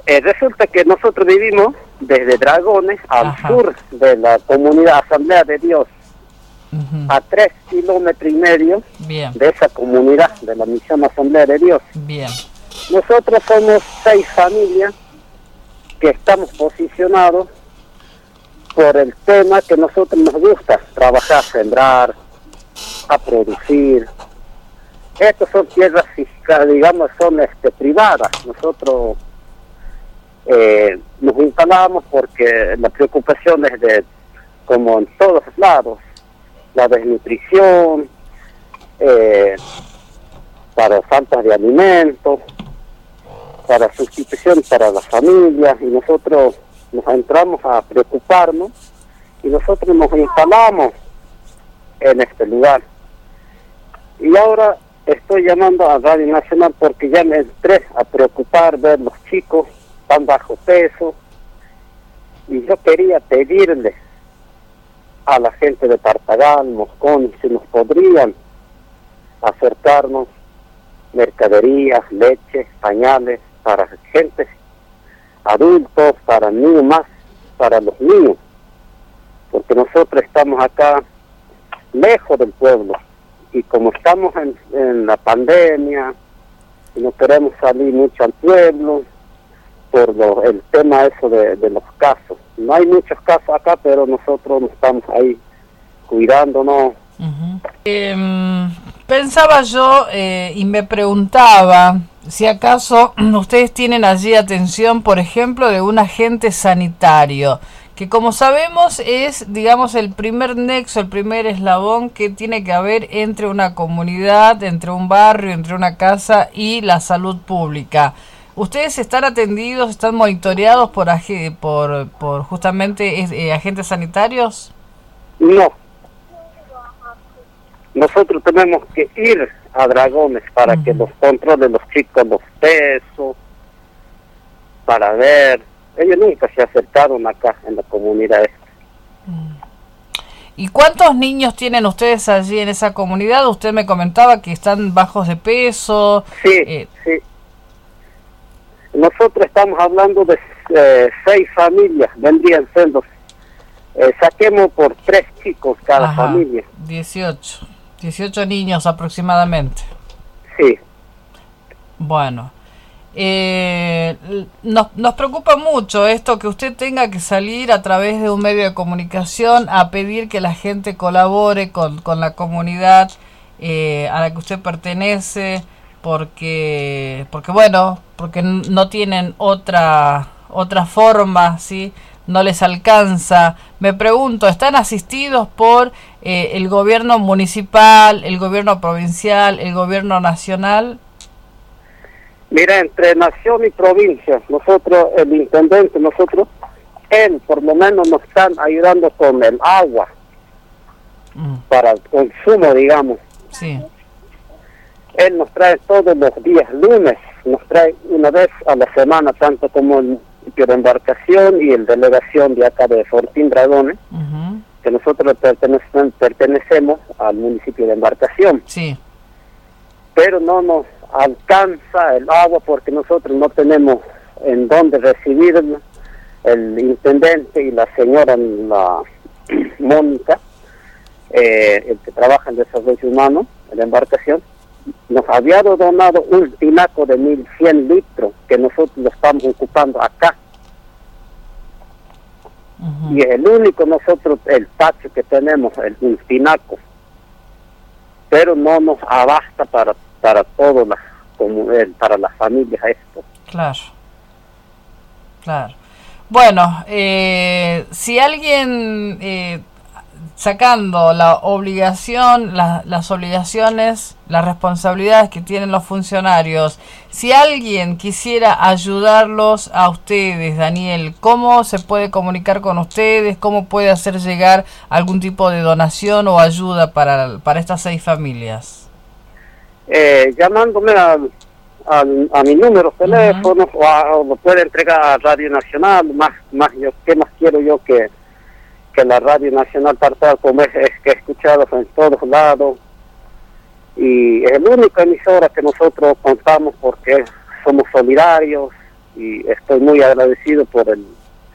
Resulta que nosotros vivimos desde Dragones al sur de la comunidad Asamblea de Dios, a 3,5 kilómetros de esa comunidad, de la misión Asamblea de Dios. Bien. Nosotros somos 6 familias que estamos posicionados por el tema que a nosotros nos gusta, trabajar, sembrar, a producir. Estas son tierras fiscales, digamos, son privadas. Nosotros nos instalamos porque la preocupación es de, como en todos lados, la desnutrición, para falta de alimentos, para sustitución para las familias, y nosotros nos entramos a preocuparnos y nosotros nos instalamos en este lugar. Y ahora estoy llamando a Radio Nacional porque ya me entré a preocupar, ver los chicos tan bajo peso, y yo quería pedirle a la gente de Tartagal, Moscón, si nos podrían acercarnos mercaderías, leche, pañales para gente adultos, para niños, más para los niños, porque nosotros estamos acá lejos del pueblo, y como estamos en la pandemia y no queremos salir mucho al pueblo por el tema eso de los casos. No hay muchos casos acá, pero nosotros estamos ahí cuidándonos. Pensaba yo y me preguntaba si acaso ustedes tienen allí atención, por ejemplo, de un agente sanitario, que como sabemos es, digamos, el primer nexo, el primer eslabón que tiene que haber entre una comunidad, entre un barrio, entre una casa y la salud pública. ¿Ustedes están atendidos, están monitoreados por justamente agentes sanitarios? No. Nosotros tenemos que ir a Dragones para que los controlen los chicos, los pesos, para ver. Ellos nunca se acercaron acá en la comunidad esta. ¿Y cuántos niños tienen ustedes allí en esa comunidad? Usted me comentaba que están bajos de peso. Sí, sí. Nosotros estamos hablando de 6 familias, vendrían siendo, saquemos por 3 chicos cada familia. 18 niños aproximadamente. Sí. Bueno, nos preocupa mucho esto, que usted tenga que salir a través de un medio de comunicación a pedir que la gente colabore con la comunidad a la que usted pertenece, porque no tienen otra forma, ¿sí? No les alcanza. Me pregunto, ¿están asistidos por el gobierno municipal, el gobierno provincial, el gobierno nacional? Mira, entre nación y provincia, nosotros, el intendente, él por lo menos nos están ayudando con el agua para el consumo, digamos. Sí. Él nos trae todos los días lunes, nos trae una vez a la semana, tanto como el municipio de Embarcación y el delegación de acá de Fortín Dragones, que nosotros pertenecemos al municipio de Embarcación. Sí. Pero no nos alcanza el agua porque nosotros no tenemos en dónde recibirlo. El intendente y la señora Mónica, el que trabaja en desarrollo humano en la Embarcación, nos había donado un tinaco de 1.100 litros que nosotros lo estamos ocupando acá. Y es el único el patio que tenemos, un tinaco, pero no nos abasta para todas para las familias esto. Claro. Bueno, si alguien sacando la obligación, las obligaciones, las responsabilidades que tienen los funcionarios, si alguien quisiera ayudarlos a ustedes, Daniel, ¿cómo se puede comunicar con ustedes? ¿Cómo puede hacer llegar algún tipo de donación o ayuda para estas 6 familias? Llamándome a mi número de teléfono, o lo puede entregar a Radio Nacional. ¿Qué más quiero yo que la Radio Nacional Tartagal, como es que he escuchado en todos lados, y es la única emisora que nosotros contamos porque somos solidarios y estoy muy agradecido por el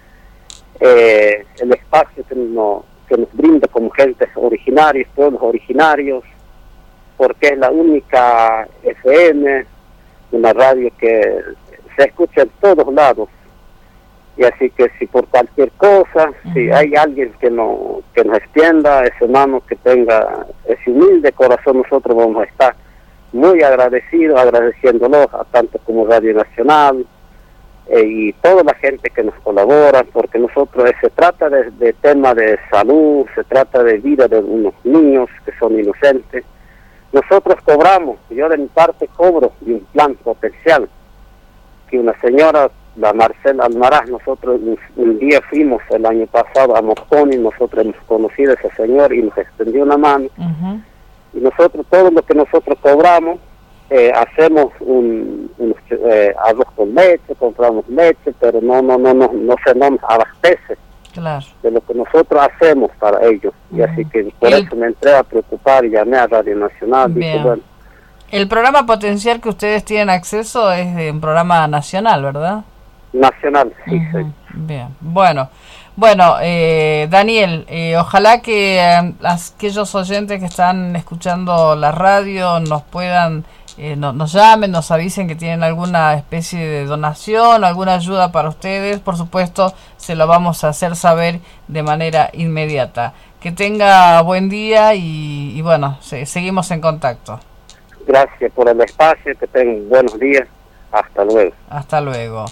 espacio que nos brinda como gentes originarias, pueblos originarios, porque es la única FM, una radio que se escucha en todos lados. Y así que si por cualquier cosa, si hay alguien que nos extienda ese mano, que tenga ese humilde corazón, nosotros vamos a estar muy agradecidos, agradeciéndolos a tanto como Radio Nacional y toda la gente que nos colabora, porque nosotros se trata de tema de salud, se trata de vida de unos niños que son inocentes. Nosotros cobramos, yo de mi parte cobro de un plan potencial, que una señora, la Marcela Almaraz, nosotros un día fuimos el año pasado a Mosconi, nosotros hemos conocido a ese señor y nos extendió una mano, y nosotros, todo lo que nosotros cobramos, hacemos arroz con leche, compramos leche, pero no se nos abastece de lo que nosotros hacemos para ellos, y así que por eso me entré a preocupar y llamé a Radio Nacional. Dije, bueno, el programa potencial que ustedes tienen acceso es de un programa nacional, ¿verdad? Nacional, sí, sí. Bien, bueno, Daniel, ojalá que aquellos oyentes que están escuchando la radio nos puedan, nos llamen, nos avisen que tienen alguna especie de donación, alguna ayuda para ustedes. Por supuesto, se lo vamos a hacer saber de manera inmediata. Que tenga buen día y bueno, seguimos en contacto. Gracias por el espacio, que tengan buenos días. Hasta luego. Hasta luego.